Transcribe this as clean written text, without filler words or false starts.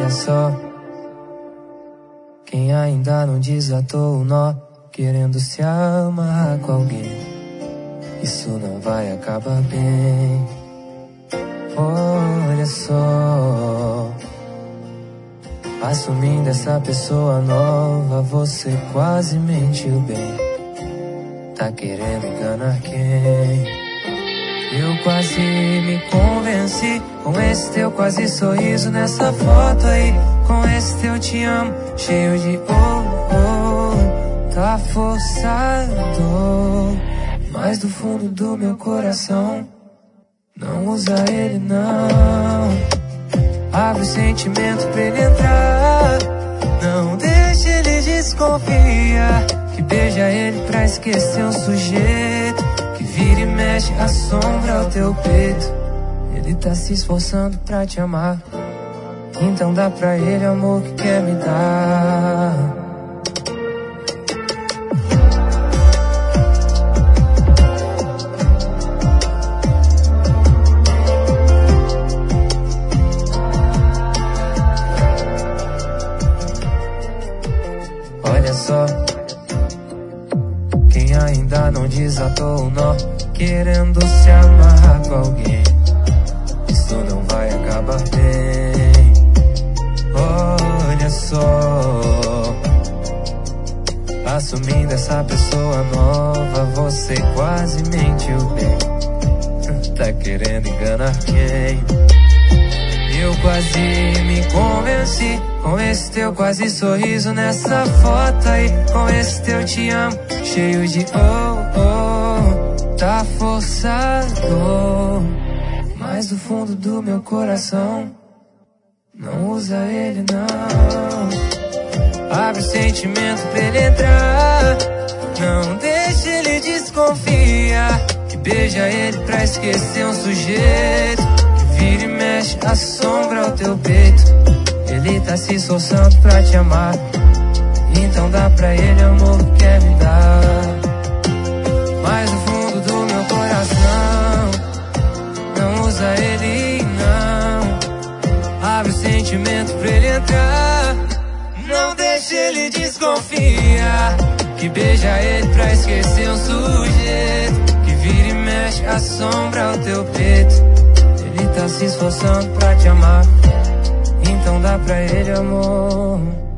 Olha só, quem ainda não desatou o nó, querendo se amarrar com alguém, isso não vai acabar bem. Olha só, assumindo essa pessoa nova, você quase mentiu bem. Tá querendo enganar quem? Eu quase me convenci com esse teu quase sorriso nessa foto aí, com esse teu te amo cheio de tá forçado, mas do fundo do meu coração não usa ele não. Abre o sentimento pra ele entrar, não deixa ele desconfiar, que beija ele pra esquecer um sujeito que vira e mexe a sombra ao teu peito. Ele tá se esforçando pra te amar, então dá pra ele o amor que quer me dar. Olha só, quem ainda não desatou o nó, querendo se amarrar com alguém, isso não vai acabar bem. Olha só, assumindo essa pessoa nova, você quase mentiu bem. Tá querendo enganar quem? Eu quase me convenci com esse teu quase sorriso nessa foto aí, com esse teu te amo cheio de tá forçado, mas do fundo do meu coração não usa ele não. Abre o sentimento pra ele entrar, não deixa ele desconfiar, que beija ele pra esquecer um sujeito que vira e mexe a sombra ao teu peito. Ele tá se esforçando pra te amar, então dá pra ele o amor que quer me dar. Mas no fundo do meu coração não usa ele não. Abre o sentimento pra ele entrar, não deixa ele desconfiar, que beija ele pra esquecer um sujeito que vira e mexe a sombra ao teu peito. Ele tá se esforçando pra te amar, então dá pra ele amor.